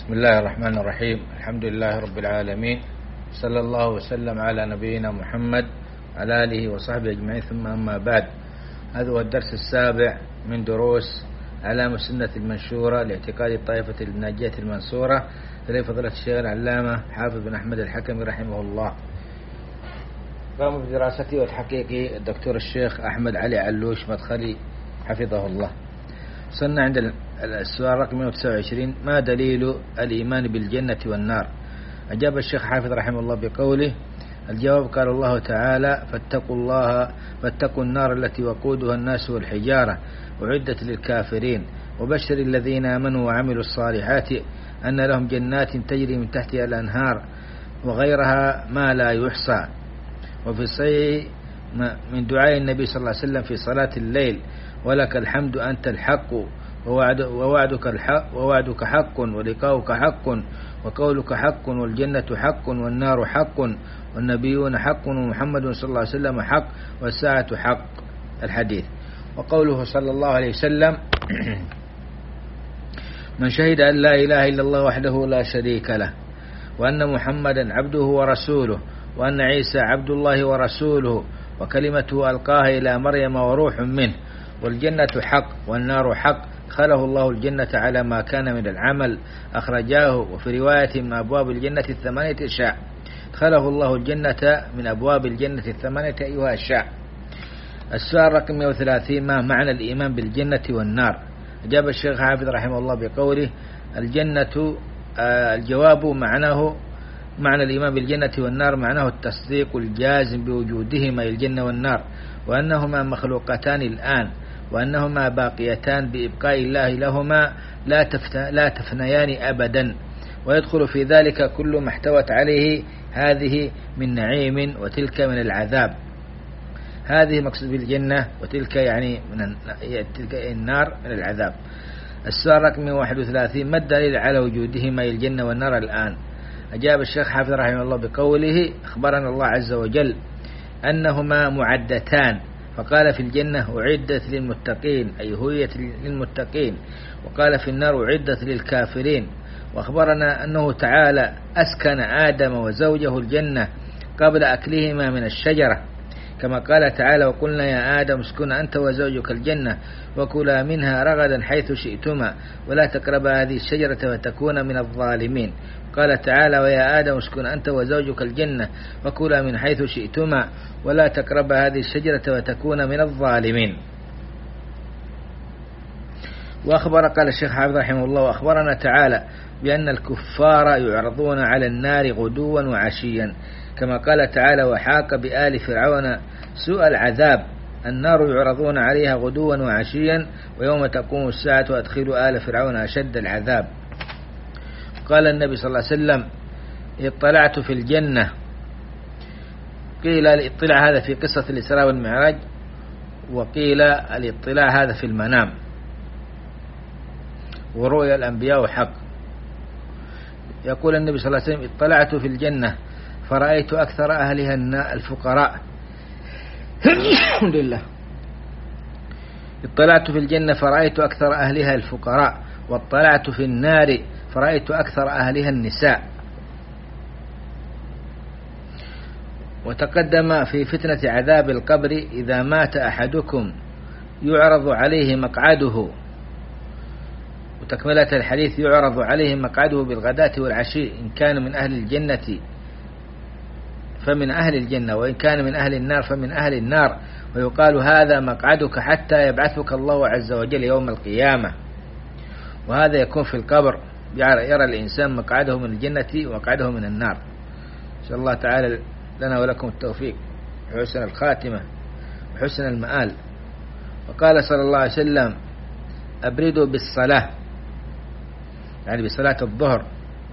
بسم الله الرحمن الرحيم. الحمد لله رب العالمين، صلى الله وسلم على نبينا محمد على آله وصحبه أجمعين، ثم أما بعد. هذا هو الدرس السابع من دروس علامة السنة المنشورة لاعتقاد الطائفة الناجية المنصورة لفضيلة الشيخ العلامة حافظ بن أحمد الحكمي رحمه الله. قام بدراستي وتحقيقي الدكتور الشيخ أحمد علي علوش مدخلي حفظه الله. وصلنا عند السؤال رقم 129: ما دليل الإيمان بالجنة والنار؟ أجاب الشيخ حافظ رحمه الله بقوله: الجواب قال الله تعالى: فاتقوا النار التي وقودها الناس والحجارة أعدت للكافرين وبشر الذين آمنوا وعملوا الصالحات أن لهم جنات تجري من تحتها الأنهار وغيرها ما لا يحصى. وفي الصحيح من دعاء النبي صلى الله عليه وسلم في صلاة الليل: ولك الحمد أنت الحق ووعدك حق ولقاؤك حق وقولك حق والجنة حق والنار حق والنبيون حق ومحمد صلى الله عليه وسلم حق والساعة حق. الحديث. وقوله صلى الله عليه وسلم: من شهد أن لا إله إلا الله وحده لا شريك له وأن محمدا عبده ورسوله وأن عيسى عبد الله ورسوله وكلمته ألقاها إلى مريم وروح منه والجنة حق والنار حق دخله الله الجنة على ما كان من العمل أخرجاه. وفي رواية: من أبواب الجنة الثمانية شاء دخله الله الجنة من أبواب الجنة الثمانية أيها الشاء. السؤال رقم 130: ما معنى الإيمان بالجنة والنار؟ أجاب الشيخ حافظ رحمه الله بقوله: الجنة الجواب معنى الإيمان بالجنة والنار معناه التصديق الجازم بوجودهما الجنة والنار وأنهما مخلوقتان الآن وأنهما باقيتان بإبقاء الله لهما لا تفنيان أبدا، ويدخل في ذلك كل ما احتوت عليه هذه من نعيم وتلك من العذاب. هذه مقصود بالجنة وتلك يعني تلك النار من العذاب. السؤال رقم 31: ما الدليل على وجودهما الجنة والنار الآن؟ أجاب الشيخ حافظ رحمه الله بقوله: أخبرنا الله عز وجل أنهما معدتان، فقال في الجنة أعدت للمتقين أي هويت للمتقين، وقال في النار أعدت للكافرين. وأخبرنا أنه تعالى أسكن آدم وزوجه الجنة قبل أكلهما من الشجرة، كما قال تعالى: وقلنا يا آدم اسكن أنت وزوجك الجنة وكلا منها رغدا حيث شئتما ولا تقربا هذه الشجرة فتكونا من الظالمين. قال تعالى: ويا آدم اسكن أنت وزوجك الجنة وكلا من حيث شئتما ولا تقربا هذه الشجرة وتكونا من الظالمين. قال الشيخ حافظ رحمه الله: وأخبرنا تعالى بأن الكفار يعرضون على النار غدوا وعشيا، كما قال تعالى: وحاق بآل فرعون سوء العذاب. النار يعرضون عليها غدوا وعشيا ويوم تقوم الساعة وأدخلوا آل فرعون أشد العذاب. قال النبي صلى الله عليه وسلم: اطلعت في الجنة. قيل الاطلاع هذا في قصة الإسراء والمعراج، وقيل الاطلاع هذا في المنام، ورؤيا الأنبياء حق. يقول النبي صلى الله عليه وسلم: اطلعت في الجنة فرأيت أكثر أهلها الفقراء. الحمد لله. اطلعت في الجنة فرأيت أكثر أهلها الفقراء، واطلعت في النار فرأيت أكثر أهلها النساء. وتقدم في فتنة عذاب القبر: إذا مات أحدكم يعرض عليه مقعده. وتكملة الحديث: يعرض عليه مقعده بالغداة والعشي، إن كان من أهل الجنة فمن أهل الجنة وإن كان من أهل النار فمن أهل النار، ويقال: هذا مقعدك حتى يبعثك الله عز وجل يوم القيامة. وهذا يكون في القبر، يرى الإنسان مقعده من الجنة ومقعده من النار. نسأل الله تعالى لنا ولكم التوفيق وحسن الخاتمة وحسن المآل. وقال صلى الله عليه وسلم: أبردوا بالصلاة، يعني بصلاة الظهر،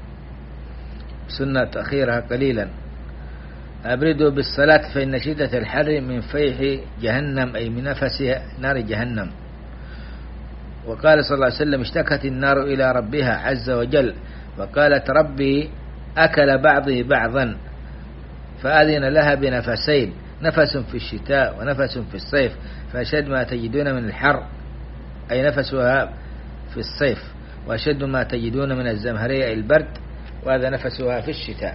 سنة تأخيرها قليلا. أبردوا بالصلاة فإن شدة الحر من فيح جهنم أي من نفس نار جهنم. وقال صلى الله عليه وسلم: اشتكت النار إلى ربها عز وجل وقالت: ربي أكل بعضي بعضا، فأذن لها بنفسين، نفس في الشتاء ونفس في الصيف، فأشد ما تجدون من الحر أي نفسها في الصيف. وأشد ما تجدون من الزمهرية البرد، وهذا نفسها في الشتاء.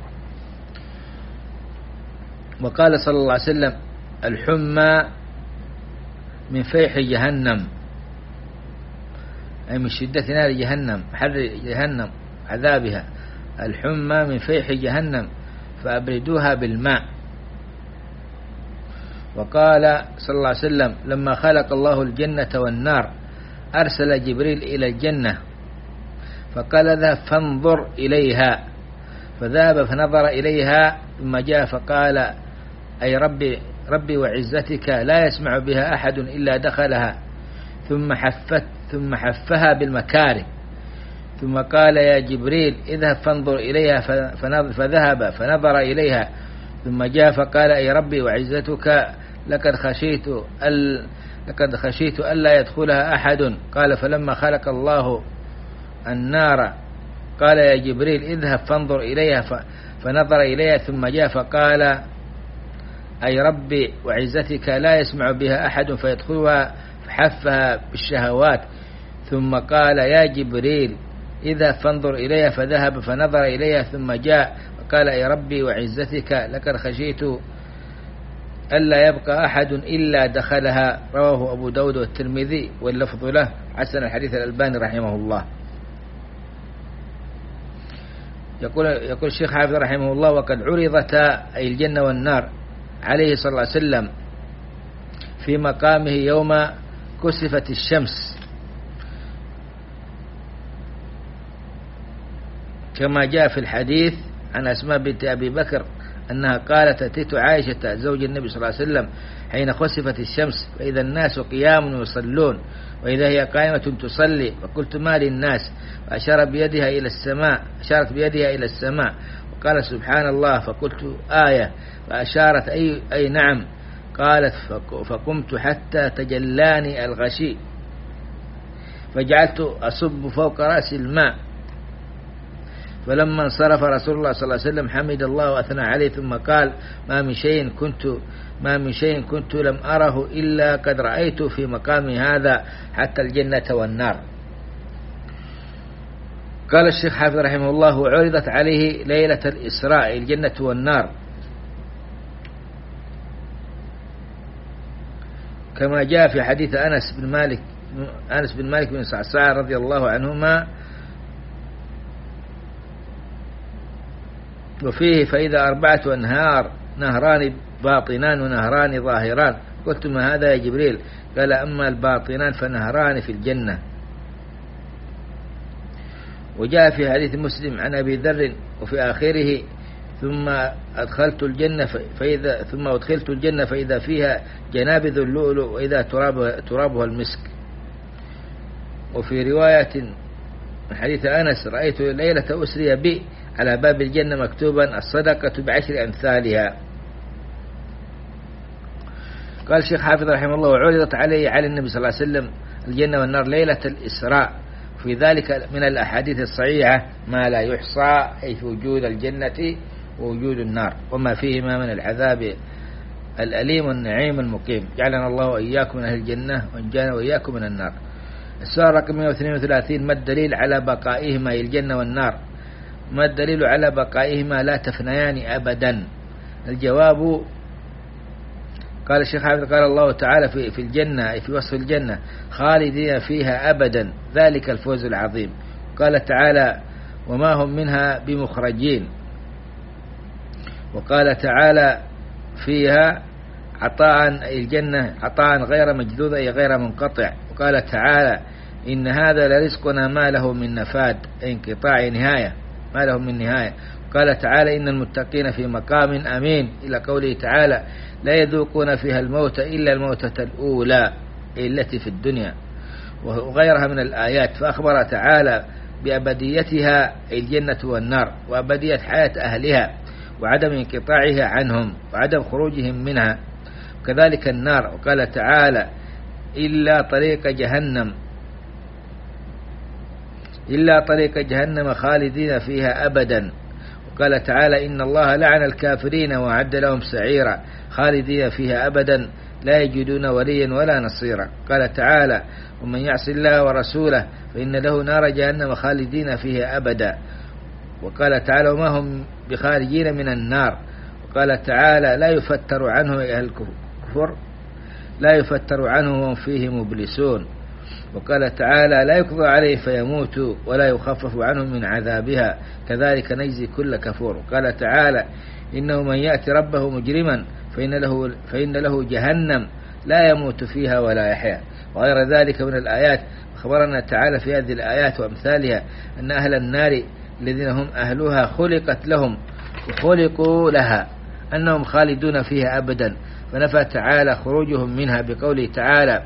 وقال صلى الله عليه وسلم: الحمى من فيح جهنم، أي من شدة نار جهنم، حر جهنم عذابها. الحمى من فيح جهنم فأبردوها بالماء. وقال صلى الله عليه وسلم: لما خلق الله الجنة والنار أرسل جبريل إلى الجنة فقال: اذهب فانظر إليها. فذهب فنظر إليها، ثم جاء فقال: ربي وعزتك لا يسمع بها أحد إلا دخلها. ثم حفها بالمكاره، ثم قال: يا جبريل اذهب فانظر إليها. فذهب فنظر إليها، ثم جاء فقال: أي ربي وعزتك لقد خشيت ألا يدخلها أحد. قال: فلما خلق الله النار قال: يا جبريل اذهب فانظر إليها. فنظر إليها، ثم جاء فقال: أي ربي وعزتك لا يسمع بها أحد فيدخلها، فحفها بالشهوات. ثم قال: يا جبريل اذهب فانظر إليها. فذهب فنظر إليها، ثم جاء فقال: أي ربي وعزتك لقد خشيت ألا يبقى أحد إلا دخلها. رواه أبو داود والترمذي واللفظ له. حسن الحديث الألباني رحمه الله. يقول الشيخ حافظ رحمه الله: وقد عرضتا أي الجنة والنار عليه صلى الله عليه وسلم في مقامه يوم كسفت الشمس، كما جاء في الحديث عن أسماء بنت أبي بكر أنها قالت: أتيت عائشة زوج النبي صلى الله عليه وسلم حين خسفت الشمس فإذا الناس قيام يصلون وإذا هي قائمة تصلي، فقلت: ما للناس؟ فأشارت بيدها إلى السماء وقال: سبحان الله. فقلت: آية. فأشارت: أي نعم. قالت: فقمت حتى تجلاني الغشي فجعلت أصب فوق رأسي الماء. فلما انصرف رسول الله صلى الله عليه وسلم حمد الله وأثنى عليه، ثم قال: ما من شيء كنت لم أره إلا قد رأيت في مقامي هذا حتى الجنة والنار. قال الشيخ حافظ رحمه الله: وعرضت عليه ليلة الإسراء الجنة والنار، كما جاء في حديث أنس بن مالك بن صعصاع رضي الله عنهما، وفيه: فإذا 4 أنهار، نهران باطنان ونهران ظاهران. قلت: ما هذا يا جبريل؟ قال: أما الباطنان فنهران في الجنة. وجاء في حديث مسلم عن أبي ذر وفي آخره: ثم أدخلت الجنة فإذا فيها جنابذ اللؤلؤ وإذا ترابها المسك. وفي رواية من حديث أنس: رأيت ليلة أسري بي على باب الجنة مكتوبا: الصدقة ب10 أمثالها. قال الشيخ حافظ رحمه الله: وعرضت على النبي صلى الله عليه وسلم الجنة والنار ليلة الإسراء، في ذلك من الأحاديث الصحيحة ما لا يحصى، أي في وجود الجنة ووجود النار وما فيهما من العذاب الأليم والنعيم المقيم. جعلنا الله وإياكم من أهل الجنة وانجانا وإياكم من النار. السؤال رقم 132: ما الدليل على بقائهما الجنة والنار؟ ما الدليل على بقائهما لا تفنيان أبدا؟ الجواب: قال الشيخ حافظ: قال الله تعالى في الجنة، في وصف الجنة: خالدين فيها أبدا، ذلك الفوز العظيم. قال تعالى: وما هم منها بمخرجين. وقال تعالى فيها: عطاء الجنة عطاء غير مجدود، أي غير منقطع. وقال تعالى: إن هذا لرزقنا ما له من نفاد، انقطاع نهاية، ما له من نهاية. قال تعالى: إن المتقين في مقام أمين، إلى قوله تعالى: لا يذوقون فيها الموت إلا الموتة الأولى التي في الدنيا، وغيرها من الآيات. فأخبر تعالى بأبديتها الجنة والنار، وأبدية حياة أهلها، وعدم انقطاعها عنهم، وعدم خروجهم منها. وكذلك النار. وقال تعالى: إلا طريق جهنم خالدين فيها أبدا. قال تعالى إن الله لعن الكافرين وأعد لهم سعيرا خالدين فيها أبدا لا يجدون وليا ولا نصيرا. قال تعالى ومن يعص الله ورسوله فإن له نار جهنم خالدين فيها أبدا. وقال تعالى وما هم بخارجين من النار. وقال تعالى لا يفتر عنه أهل الكفر لا يفتر عنه وهم فيه مبلسون. وقال تعالى لا يقضى عليه فيموت ولا يخفف عنهم من عذابها كذلك نجزي كل كفور. وقال تعالى إنه من يأتي ربه مجرما فإن له جهنم لا يموت فيها ولا يحيا وغير ذلك من الآيات. أخبرنا تعالى في هذه الآيات وأمثالها أن أهل النار الذين هم أهلها خلقت لهم وخلقوا لها أنهم خالدون فيها أبدا، فنفى تعالى خروجهم منها بقوله تعالى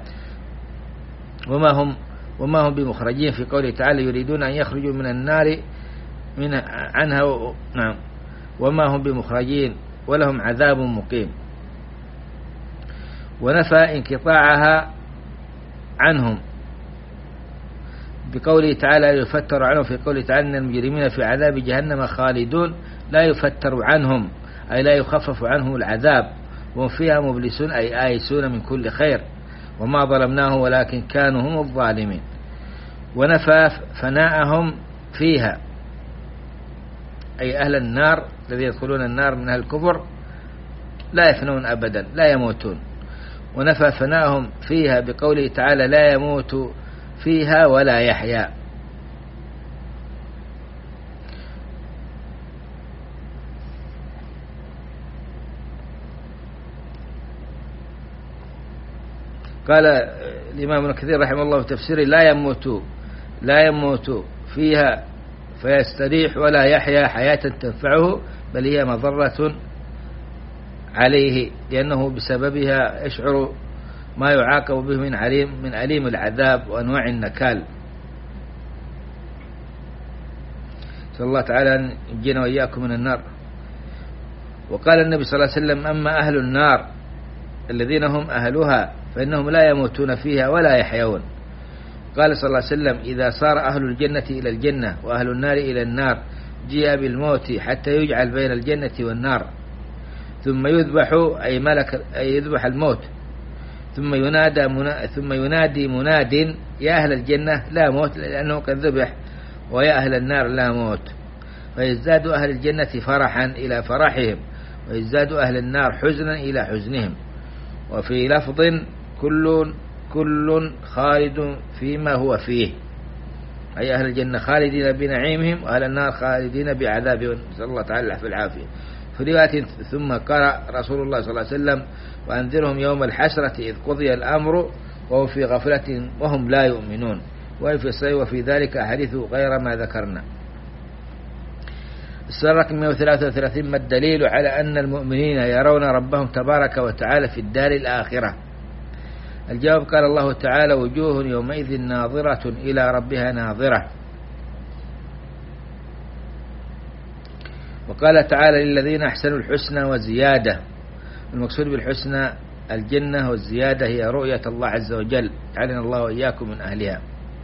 وما هم بمخرجين في قوله تعالى يريدون أن يخرجوا من النار عنها نعم وما هم بمخرجين ولهم عذاب مقيم. ونفى انقطاعها عنهم بقوله تعالى لا يفتر عنهم في قوله تعالى إن المجرمين في عذاب جهنم خالدون لا يفتر عنهم أي لا يخفف عنهم العذاب وهم فيها مبلسون أي آيسون من كل خير وما ظلمناه ولكن كانوا هم الظالمين. ونفى فناءهم فيها أي أهل النار الذين يدخلون النار من أهل الكفر لا يفنون أبدا لا يموتون. ونفى فناءهم فيها بقوله تعالى لا يموت فيها ولا يحيا. قال الإمام ابن كثير رحمه الله في تفسيره لا يموت فيها فيستريح ولا يحيا حياة تنفعه بل هي مضرة عليه لأنه بسببها يشعر ما يعاقب به من أليم العذاب وأنواع النكال. صلى الله تعالى أن ينجينا وإياكم من النار. وقال النبي صلى الله عليه وسلم أما أهل النار الذين هم أهلها فإنهم لا يموتون فيها ولا يحيون. قال صلى الله عليه وسلم إذا صار أهل الجنة إلى الجنة وأهل النار إلى النار جيء بالموت حتى يجعل بين الجنة والنار ثم يذبح أي ملك أي يذبح الموت ثم ينادي مناد يا أهل الجنة لا موت لأنه قد ذبح ويا أهل النار لا موت فيزداد أهل الجنة فرحا إلى فرحهم ويزداد أهل النار حزنا إلى حزنهم. وفي لفظ كل خالد فيما هو فيه أي أهل الجنة خالدين بنعيمهم وأهل النار خالدين بعذابهم نسأل الله تعالى في العافية. في رواية ثم قرأ رسول الله صلى الله عليه وسلم وأنذرهم يوم الحسرة إذ قضي الأمر وهو في غفلة وهم لا يؤمنون. وفي ذلك أحاديث غير ما ذكرنا. السؤال 133 ما الدليل على أن المؤمنين يرون ربهم تبارك وتعالى في الدار الآخرة؟ الجواب قال الله تعالى وجوه يومئذ ناظرة إلى ربها ناظرة. وقال تعالى للذين أحسنوا الحسنى وزيادة. المقصود بالحسنى الجنة والزيادة هي رؤية الله عز وجل جعلنا الله وإياكم من أهلها.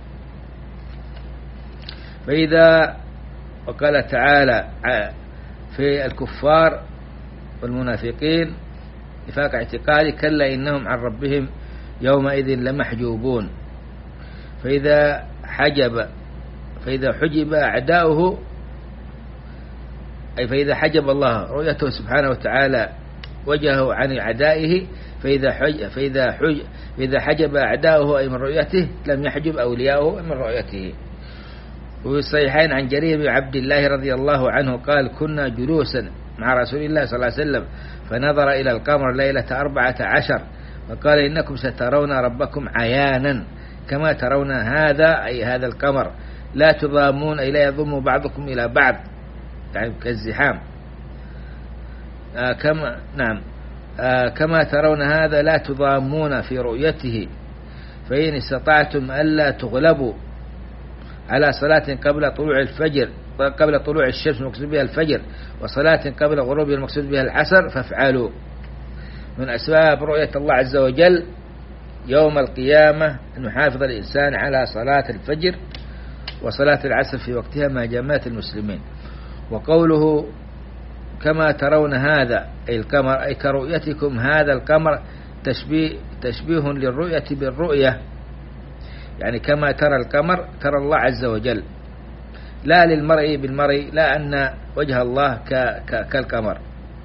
وقال تعالى في الكفار والمنافقين نفاق اعتقادي كلا إنهم عن ربهم يومئذ لمحجوبون. فإذا حجب أعداؤه أي فإذا حجب الله رؤيته سبحانه وتعالى وجهه عن أعدائه فإذا حجب أعداؤه أي من رؤيته لم يحجب أولياؤه من رؤيته. وفي الصحيحين عن جرير بن عبد الله رضي الله عنه قال كنا جلوسا مع رسول الله صلى الله عليه وسلم فنظر إلى القمر ليلة 14 فقال إنكم سترون ربكم عيانا كما ترون هذا أي هذا القمر لا تضامون أي لا يضم بعضكم إلى بعض يعني كالزحام كما ترون هذا لا تضامون في رؤيته فإن استطعتم ألا تغلبوا على صلاة قبل طلوع الشمس المقصود بها الفجر وصلاة قبل غروب المقصود بها العصر فافعلوا. من أسباب رؤية الله عز وجل يوم القيامة أن يحافظ الإنسان على صلاة الفجر وصلاة العصر في وقتها مع جماعة المسلمين. وقوله كما ترون هذا أي القمر أي كرؤيتكم هذا القمر تشبيه للرؤية بالرؤية، يعني كما ترى القمر ترى الله عز وجل، لا للمرء بالمرء، لا أن وجه الله كالقمر.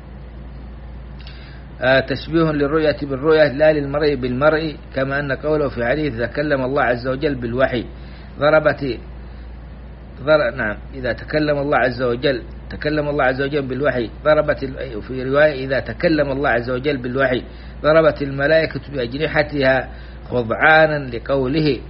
تشبيه للرؤية بالرؤية لا للمرء بالمرء، كما أن قوله في حديث تكلم الله عز وجل بالوحي نعم إذا تكلم الله عز وجل بالوحي في رواية إذا تكلم الله عز وجل بالوحي ضربت الملائكة بأجنحتها خضعانا لقوله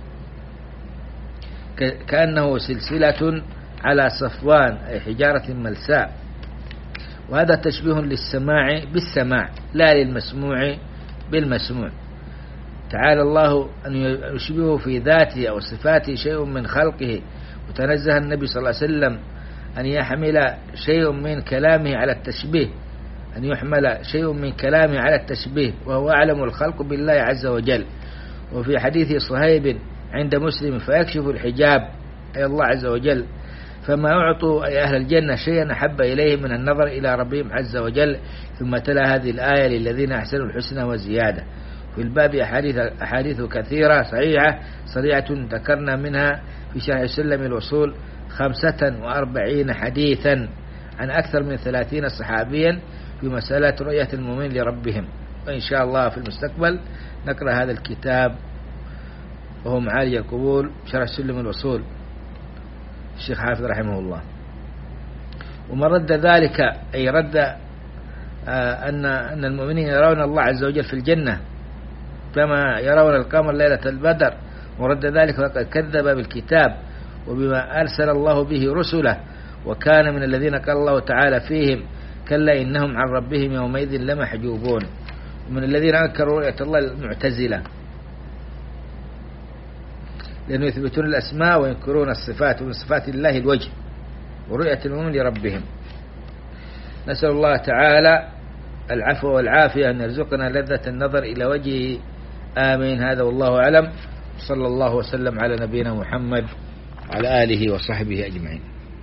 كأنه سلسلة على صفوان أي حجارة ملساء. وهذا تشبيه للسماع بالسماع لا للمسموع بالمسموع. تعالى الله أن يشبهه في ذاته أو صفاته شيء من خلقه، وتنزه النبي صلى الله عليه وسلم أن يحمل شيء من كلامه على التشبيه، وهو أعلم الخلق بالله عز وجل. وفي حديث صهيب عند مسلم فيكشف الحجاب أي الله عز وجل، فما أعطوا أي أهل الجنة شيئا أحب إليهم من النظر إلى ربهم عز وجل. ثم تلا هذه الآية للذين أحسنوا الحسنى وزيادة. في الباب أحاديث كثيرة صريعة ذكرنا منها في شرح سلم الوصول 45 حديثا عن أكثر من 30 صحابيا في مسألة رؤية المؤمن لربهم. وإن شاء الله في المستقبل نقرأ هذا الكتاب وهو معالي القبول شرح سلم الوصول الشيخ حافظ رحمه الله. ومن رد ذلك أي رد أن المؤمنين يرون الله عز وجل في الجنة كما يرون القمر ليلة البدر، ورد ذلك فقد كذب بالكتاب وبما أرسل الله به رسله، وكان من الذين قال الله تعالى فيهم كلا إنهم عن ربهم يومئذ لمحجوبون. ومن الذين أنكروا رؤية الله المعتزلة، لأنه يثبتون الأسماء وينكرون الصفات، ومن صفات الله الوجه ورؤية المؤمن لربهم. نسأل الله تعالى العفو والعافية أن يرزقنا لذة النظر إلى وجهه، آمين. هذا والله أعلم، صلى الله وسلم على نبينا محمد وعلى آله وصحبه أجمعين.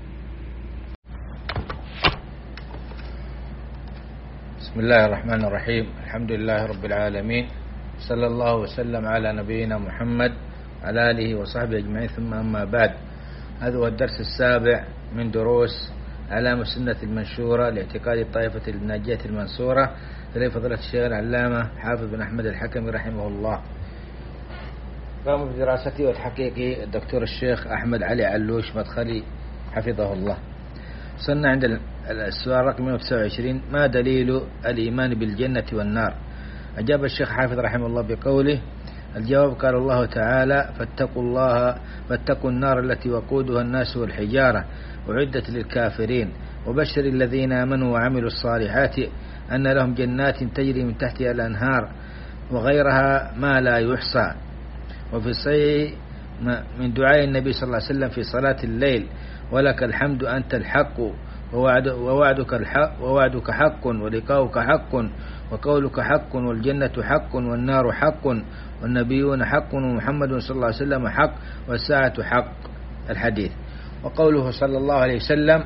بسم الله الرحمن الرحيم، الحمد لله رب العالمين، صلى الله وسلم على نبينا محمد وعلى آله وصحبه أجمعين، ثم أما بعد. هذا هو الدرس السابع من دروس علامة السنة المنشورة لاعتقاد الطائفة الناجية المنصورة لفضيلة الشيخ العلامة حافظ بن أحمد الحكمي رحمه الله. قام بدراستي والحقيقي الدكتور الشيخ أحمد علي علوش مدخلي حفظه الله. وصلنا عند السؤال رقم 129: ما دليل الإيمان بالجنة والنار؟ أجاب الشيخ حافظ رحمه الله بقوله: الجواب قال الله تعالى: فاتقوا النار التي وقودها الناس والحجارة أعدت للكافرين وبشر الذين آمنوا وعملوا الصالحات أن لهم جنات تجري من تحتها الأنهار وغيرها ما لا يحصى. وفي الصحيح من دعاء النبي صلى الله عليه وسلم في صلاة الليل: ولك الحمد أنت الحق ووعدك حق ولقاؤك حق وقولك حق والجنة حق والنار حق والنبيون حق ومحمد صلى الله عليه وسلم حق والساعة حق. الحديث. وقوله صلى الله عليه وسلم: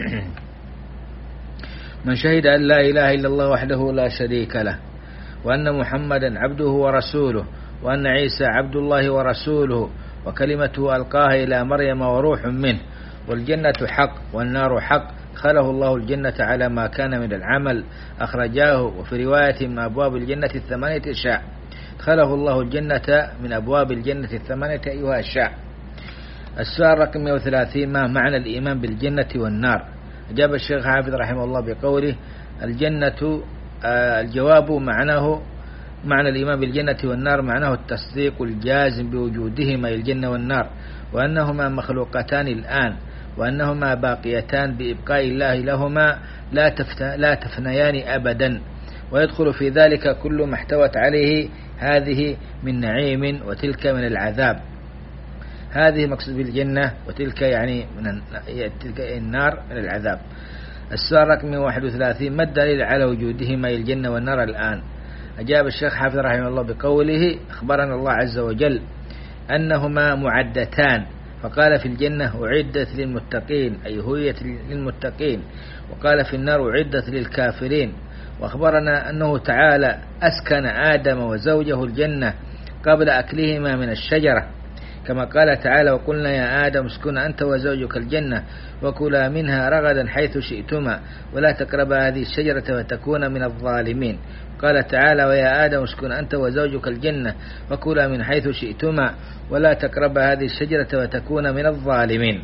من شهد أن لا إله إلا الله وحده لا شريك له وأن محمدا عبده ورسوله وأن عيسى عبد الله ورسوله وكلمته ألقاها إلى مريم وروح منه والجنة حق والنار حق دخله الله الجنة على ما كان من العمل. أخرجاه. وفي رواية: من أبواب الجنة 8 أشياء دخله الله الجنة من أبواب الجنة 8 أيها الشاء. السؤال رقم 130: ما معنى الإيمان بالجنة والنار؟ أجاب الشيخ حافظ رحمه الله بقوله: الجنة الجواب معنى الإيمان بالجنة والنار معناه التصديق الجازم بوجودهما الجنة والنار، وأنهما مخلوقتان الآن، وأنهما باقيتان بإبقاء الله لهما لا تفنيان أبدا، ويدخل في ذلك كل ما احتوت عليه هذه من نعيم وتلك من العذاب. هذه مقصود بالجنة، وتلك يعني تلك النار من العذاب. السؤال رقم 31: ما الدليل على وجودهما الجنة والنار الآن؟ أجاب الشيخ حافظ رحمه الله بقوله: أخبرنا الله عز وجل أنهما معدتان فقال في الجنة أعدت للمتقين أي هويت للمتقين، وقال في النار أعدت للكافرين. وأخبرنا أنه تعالى أسكن آدم وزوجه الجنة قبل أكلهما من الشجرة، كما قال تعالى وقلنا يا آدم اسكن أنت وزوجك الجنة وكلا منها رغدا حيث شئتما ولا تقربا هذه الشجرة فتكونا من الظالمين. قال تعالى ويا آدم اسكن أنت وزوجك الجنة وكلا من حيث شئتما ولا تقربا هذه الشجرة فتكونا من الظالمين.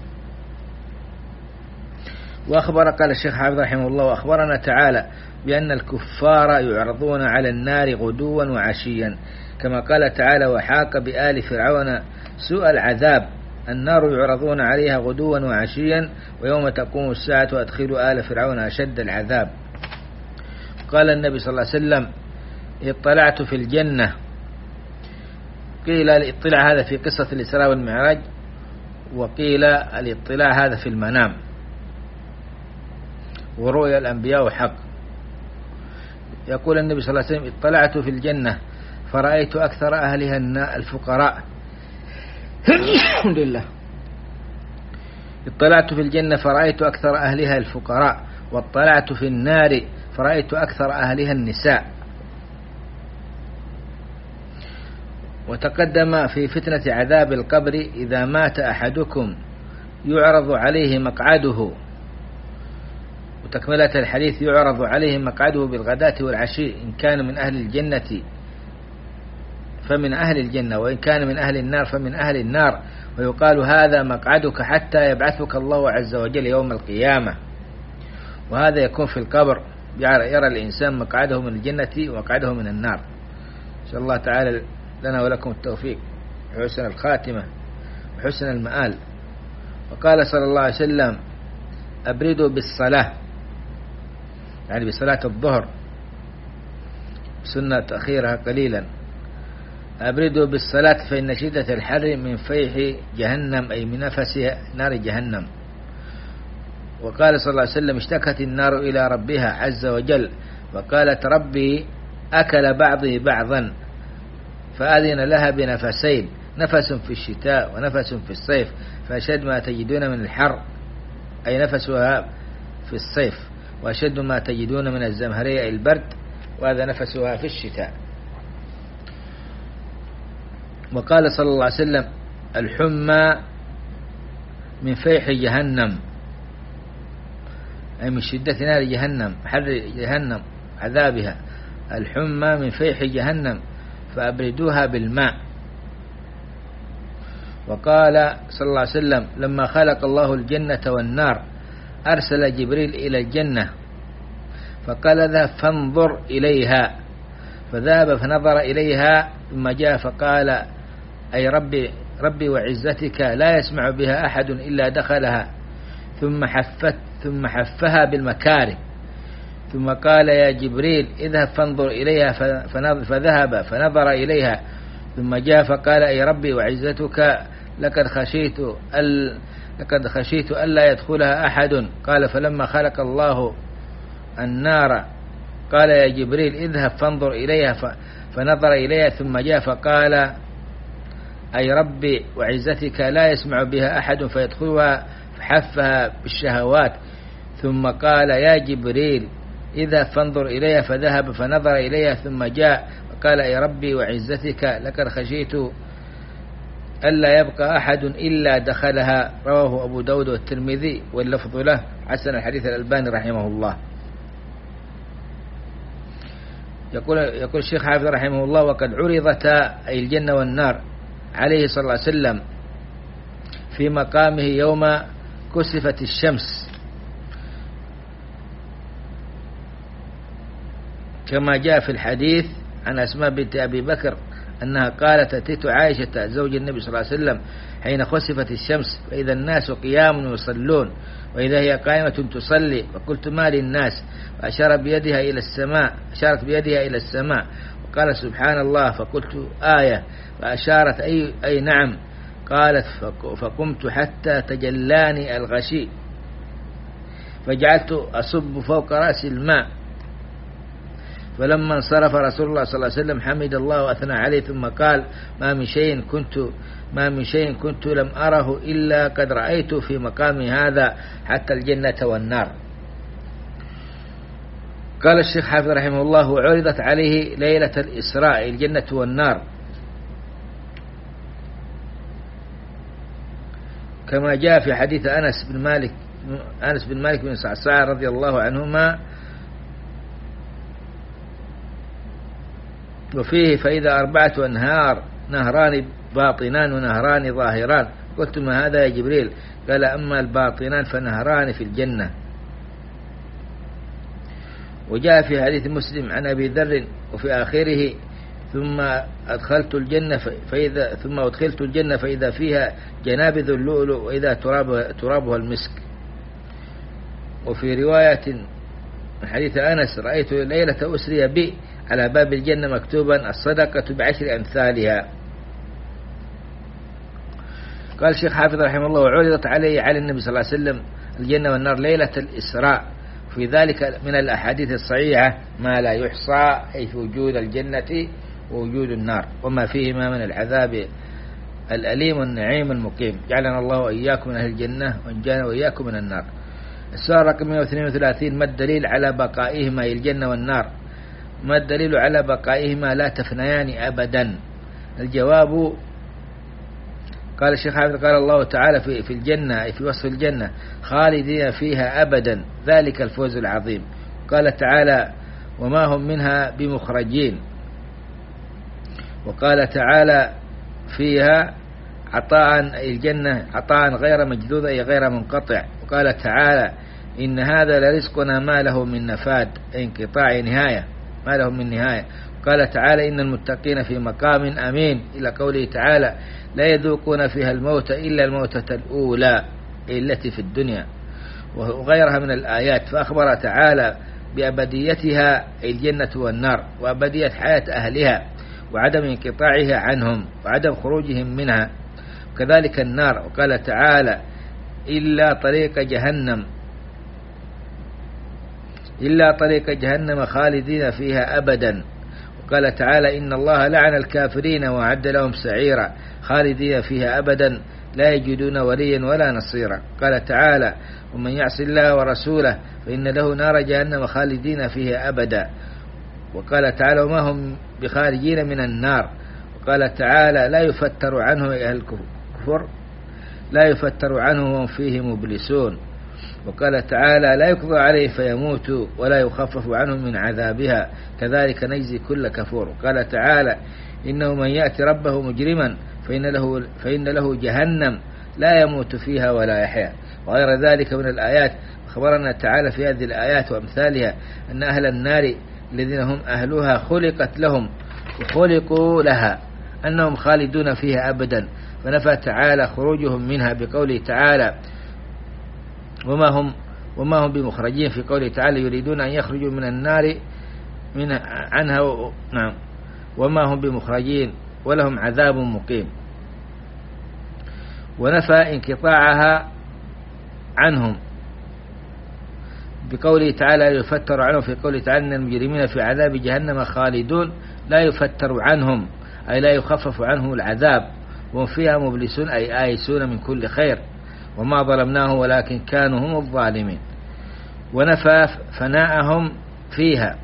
وأخبر قال الشيخ حافظ رحمه الله وأخبرنا تعالى بأن الكفار يعرضون على النار غدوا وعشيا، كما قال تعالى وحاق بآل فرعون سوء العذاب. النار يعرضون عليها غدوا وعشيا ويوم تقوم الساعة وأدخلوا آل فرعون أشد العذاب. قال النبي صلى الله عليه وسلم اطلعت في الجنة، قيل الاطلاع هذا في قصة الإسراء والمعراج، وقيل الاطلاع هذا في المنام، ورؤيا الأنبياء حق. يقول النبي صلى الله عليه وسلم اطلعت في الجنة فرأيت أكثر أهلها الفقراء الحمد لله. اطلعت في الجنة فرأيت أكثر أهلها الفقراء، واطلعت في النار فرأيت أكثر أهلها النساء. وتقدم في فتنة عذاب القبر إذا مات أحدكم يعرض عليه مقعده، وتكملة الحديث يعرض عليه مقعده بالغداة والعشي، إن كان من أهل الجنة فمن أهل الجنة وإن كان من أهل النار فمن أهل النار، ويقال هذا مقعدك حتى يبعثك الله عز وجل يوم القيامة. وهذا يكون في القبر، يرى الإنسان مقعده من الجنة ومقعده من النار. نسأل الله تعالى لنا ولكم التوفيق وحسن الخاتمة وحسن المآل. وقال صلى الله عليه وسلم أبردوا بالصلاة، يعني بصلاة الظهر، سنة تأخيرها قليلا. أبردوا بالصلاة فإن شدة الحر من فيح جهنم أي من نفس نار جهنم. وقال صلى الله عليه وسلم اشتكت النار إلى ربها عز وجل وقالت ربي أكل بعضي بعضا فأذن لها بنفسين، نفس في الشتاء ونفس في الصيف، فأشد ما تجدون من الحر أي نفسها في الصيف، وأشد ما تجدون من الزمهرية البرد، وهذا نفسها في الشتاء. وقال صلى الله عليه وسلم الحمى من فيح جهنم أي من شدة نار جهنم، حر جهنم عذابها، الحمى من فيح جهنم فأبردوها بالماء. وقال صلى الله عليه وسلم لما خلق الله الجنة والنار أرسل جبريل إلى الجنة فقال اذهب فانظر إليها، فذهب فنظر إليها ثم جاء فقال أي ربي وعزتك لا يسمع بها أحد إلا دخلها، ثم حفها بالمكاره، ثم قال يا جبريل اذهب فانظر إليها، فذهب فنظر إليها ثم جاء فقال أي ربي وعزتك لقد خشيت ألا يدخلها أحد. قال فلما خلق الله النار قال يا جبريل اذهب فانظر إليها، فنظر إليها ثم جاء فقال أي ربي وعزتك لا يسمع بها أحد فيدخلها، فحفها بالشهوات. ثم قال يا جبريل اذهب فانظر إليها، فذهب فنظر إليها ثم جاء وقال يا ربي وعزتك لقد خشيت ألا يبقى أحد إلا دخلها. رواه أبو داود والترمذي واللفظ له، حسن الحديث الألباني رحمه الله. يقول الشيخ حافظ رحمه الله وقد عرضتا أي الجنة والنار عليه صلى الله عليه وسلم في مقامه يوم كسفت الشمس، كما جاء في الحديث عن أسماء بنت أبي بكر أنها قالت أتيت عائشة زوج النبي صلى الله عليه وسلم حين خسفت الشمس فإذا الناس قيام يصلون وإذا هي قائمة تصلي، فقلت ما للناس، فأشارت بيدها إلى السماء وقال سبحان الله، فقلت آية، فأشارت أي نعم، قالت فقمت حتى تجلاني الغشي فجعلت أصب فوق رأس الماء، فلما انصرف رسول الله صلى الله عليه وسلم حمد الله وأثنى عليه ثم قال ما من شيء كنت لم أره إلا قد رأيت في مقامي هذا حتى الجنة والنار. قال الشيخ حافظ رحمه الله وعرضت عليه ليلة الإسراء الجنة والنار كما جاء في حديث أنس بن مالك بن صعصاع رضي الله عنهما وفيه فإذا 4 أنهار نهران باطنان ونهران ظاهران قلت ما هذا يا جبريل؟ قال أما الباطنان فنهران في الجنة. وجاء في حديث مسلم عن أبي ذر وفي آخره ثم أدخلت الجنة فإذا فيها جنابذ اللؤلؤ وإذا ترابها المسك. وفي رواية من حديث أنس رأيت ليلة أسري بي على باب الجنة مكتوبا الصدقة ب10 أمثالها. قال الشيخ حافظ رحمه الله وعرضت على النبي صلى الله عليه وسلم الجنة والنار ليلة الإسراء في ذلك من الأحاديث الصحيحة ما لا يحصى أي في وجود الجنة ووجود النار وما فيهما من العذاب الأليم والنعيم المقيم. جعلنا الله وإياكم من أهل الجنة وانجانا وإياكم من النار. السؤال رقم 132 ما الدليل على بقائهما الجنة والنار؟ ما الدليل على بقائهما لا تفنيان أبدا؟ الجواب قال الشيخ حافظ قال الله تعالى في الجنة في وصف الجنة خالدين فيها أبدا ذلك الفوز العظيم. قال تعالى وما هم منها بمخرجين. وقال تعالى فيها عطاء الجنة عطاء غير مجدود أي غير منقطع. وقال تعالى إن هذا لرزقنا ما له من نفاد انقطاع نهاية ما له من نهاية. قال تعالى إن المتقين في مقام أمين إلى قوله تعالى لا يذوقون فيها الموت إلا الموتة الأولى التي في الدنيا وغيرها من الآيات. فأخبر تعالى بأبديتها الجنة والنار وأبدية حياة أهلها وعدم انقطاعها عنهم وعدم خروجهم منها. وكذلك النار. وقال تعالى إلا طريق جهنم خالدين فيها أبدا. وقال تعالى إن الله لعن الكافرين وأعد لهم سعيرا خالدين فيها أبدا لا يجدون وليا ولا نصيرا. قال تعالى ومن يعص الله ورسوله فإن له نار جهنم خالدين فيها أبدا. وقال تعالى وما هم بخارجين من النار. وقال تعالى لا يفتر عنه أهل الكفر لا يفتر عنه وهم فيه مبلسون. وقال تعالى لا يقضى عليه فيموت ولا يخفف عنه من عذابها كذلك نجزي كل كفور. وقال تعالى إنه من يأتي ربه مجرما فإن له جهنم لا يموت فيها ولا يحيا. وغير ذلك من الآيات. أخبرنا تعالى في هذه الآيات وأمثالها أن أهل النار الذين هم أهلها خلقت لهم وخلقوا لها أنهم خالدون فيها أبدا. فنفى تعالى خروجهم منها بقوله تعالى وما هم بمخرجين في قوله تعالى يريدون أن يخرجوا من النار عنها نعم وما هم بمخرجين ولهم عذاب مقيم. ونفى انقطاعها عنهم بقوله تعالى يفتر عنهم في قوله تعالى إن المجرمين في عذاب جهنم خالدون لا يفتر عنهم أي لا يخفف عنهم العذاب وهم فيها مبلسون أي آيسون من كل خير وما ظلمناه ولكن كانوا هم الظالمين. ونفى فناءهم فيها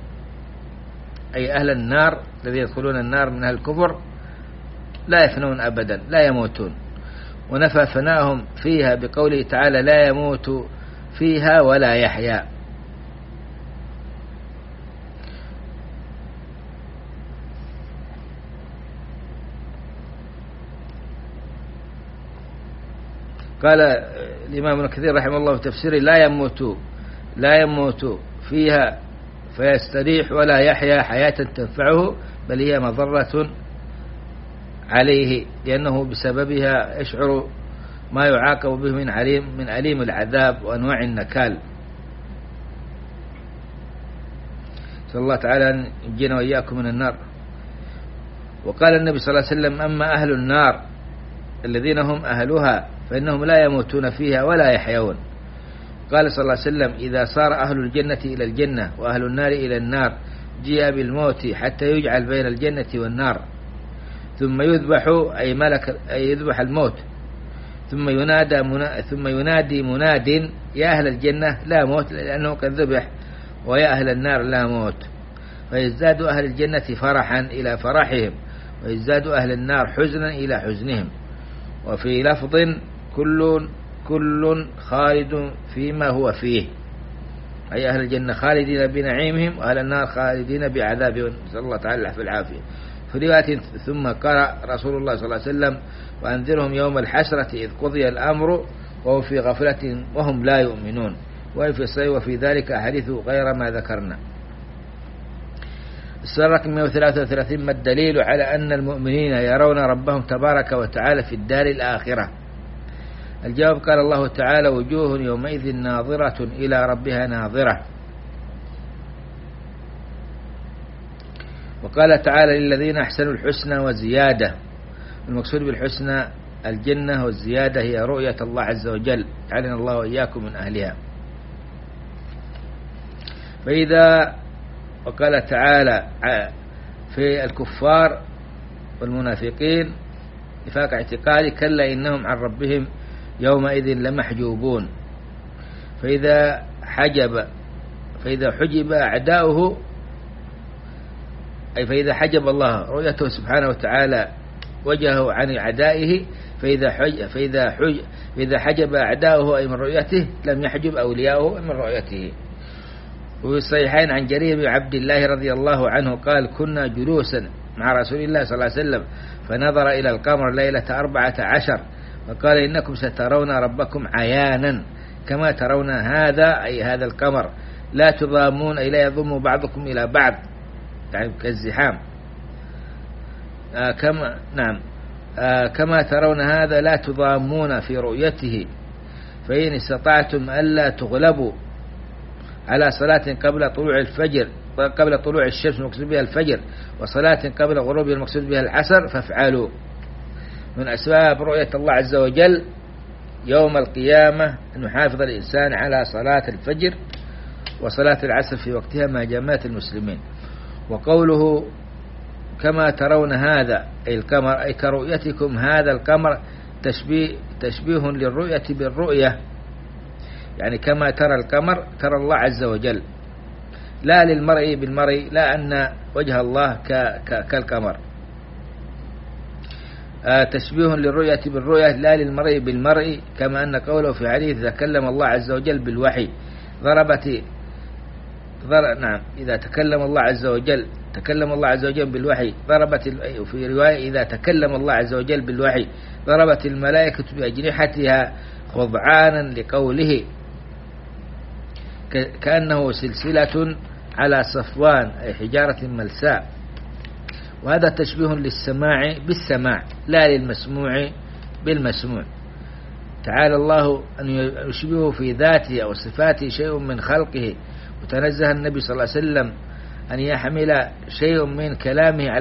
أي أهل النار الذين يدخلون النار من أهل الكفر لا يفنون أبدا لا يموتون. ونفى فناءهم فيها بقوله تعالى لا يموت فيها ولا يحيا. قال الإمام ابن كثير رحمه الله في تفسيره لا يموت فيها فيستريح ولا يحيا حياة تنفعه بل هي مضرة عليه لأنه بسببها يشعر ما يعاقب به من أليم العذاب وأنواع النكال. صلى الله تعالى أن ينجينا وإياكم من النار. وقال النبي صلى الله عليه وسلم أما أهل النار الذين هم أهلها فإنهم لا يموتون فيها ولا يحيون. قال صلى الله عليه وسلم إذا صار أهل الجنة إلى الجنة وأهل النار إلى النار جيء بالموت حتى يجعل بين الجنة والنار، ثم يذبح أي ملك أي يذبح الموت، ثم ينادي مناد يا أهل الجنة لا موت لأنه قد ذبح، ويا أهل النار لا موت، فيزداد أهل الجنة فرحا إلى فرحهم، ويزداد أهل النار حزنا إلى حزنهم. وفي لفظ كل خالد فيما هو فيه، أي أهل الجنة خالدين بنعيمهم، وأهل النار خالدين بعذابهم، نسأل الله تعالى في العافية. في رواية ثم قرأ رسول الله صلى الله عليه وسلم وأنذرهم يوم الحسرة إذ قضي الأمر وهم في غفلة وهم لا يؤمنون. وفي ذلك أحاديث غير ما ذكرنا. السؤال رقم 133: ما الدليل على أن المؤمنين يرون ربهم تبارك وتعالى في الدار الآخرة؟ الجواب: قال الله تعالى: وجوه يومئذ ناظرة إلى ربها ناظرة. وقال تعالى: للذين أحسنوا الحسنى وزيادة. المقصود بالحسنى الجنة، والزيادة هي رؤية الله عز وجل، جعلنا الله وإياكم من أهلها. وقال تعالى في الكفار والمنافقين نفاق اعتقادي: كلا إنهم عن ربهم يومئذ لمحجوبون. فإذا حجب أعداؤه، أي فإذا حجب الله رؤيته سبحانه وتعالى وجهه عن أعدائه، فإذا حجب أعداؤه أي من رؤيته لم يحجب أولياؤه من رؤيته. وفي الصحيحين عن جرير بن عبد الله رضي الله عنه قال: كنا جلوسا مع رسول الله صلى الله عليه وسلم فنظر إلى القمر ليلة 14 فقال: إنكم سترون ربكم عيانا كما ترون هذا، أي هذا القمر، لا تضامون أي لا يضم بعضكم إلى بعض، يعني كالزحام. كما ترون هذا لا تضامون في رؤيته، فإن استطعتم ألا تغلبوا على صلاة قبل طلوع الشمس المقصود بها الفجر، وصلاة قبل غروبها المقصود بها العصر فافعلوا. من أسباب رؤية الله عز وجل يوم القيامة أن يحافظ الإنسان على صلاة الفجر وصلاة العصر في وقتها مع جماعة المسلمين. وقوله كما ترون هذا أي القمر، أي كرؤيتكم هذا القمر، تشبيه للرؤية بالرؤية، يعني كما ترى القمر ترى الله عز وجل، لا للمرء بالمرء، لا أن وجه الله كالقمر. تشبيه للرؤية بالرؤية لا للمرء بالمرء، كما أن قوله في حديث تكلم الله عز وجل بالوحي إذا تكلم الله عز وجل بالوحي في رواية إذا تكلم الله عز وجل بالوحي ضربت الملائكة بأجنحتها خضعانا لقوله، كأنه سلسلة على صفوان أي حجارة ملساء. وهذا تشبيه للسماع بالسماع لا للمسموع بالمسموع. تعالى الله أن يشبهه في ذاته أو صفاته شيء من خلقه، وتنزه النبي صلى الله عليه وسلم أن يحمل شيء من كلامه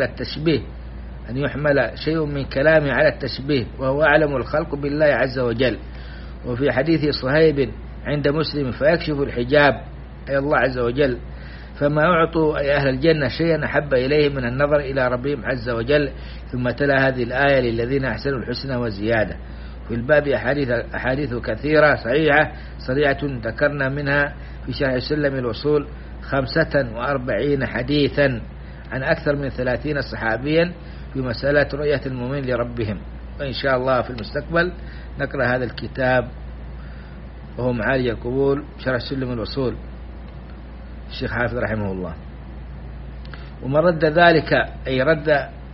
على التشبيه، وهو أعلم الخلق بالله عز وجل. وفي حديث صهيب عند مسلم: فيكشف الحجاب أي الله عز وجل، فما أعطوا أي أهل الجنة شيئا أحب إليهم من النظر إلى ربهم عز وجل. ثم تلا هذه الآية: للذين أحسنوا الحسنى وزيادة. في الباب أحاديث كثيرة صريعة ذكرنا منها في شرح سلم الوصول 45 حديثا عن أكثر من 30 صحابيا في مسألة رؤية المؤمنين لربهم. وإن شاء الله في المستقبل نقرأ هذا الكتاب وهو معالج القبول شرح سلم الوصول الشيخ حافظ رحمه الله. ومن رد ذلك أي رد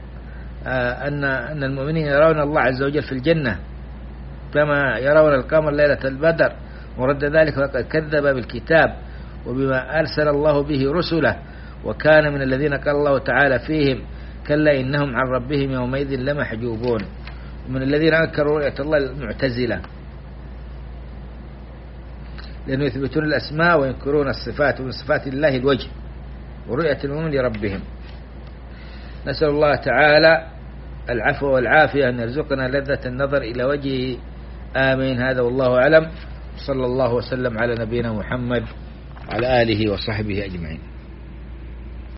أن المؤمنين يرون الله عز وجل في الجنة كما يرون القمر ليلة البدر، ورد ذلك فقد كذب بالكتاب وبما أرسل الله به رسله، وكان من الذين قال الله تعالى فيهم: كلا إنهم عن ربهم يومئذ لمحجوبون. ومن الذين أنكروا رؤية الله المعتزلة، لأنه يثبتون الأسماء وينكرون الصفات، ومن صفات الله الوجه ورؤية المؤمن لربهم. نسأل الله تعالى العفو والعافية، أن يرزقنا لذة النظر إلى وجهه، آمين. هذا والله أعلم، صلى الله وسلم على نبينا محمد وعلى آله وصحبه أجمعين.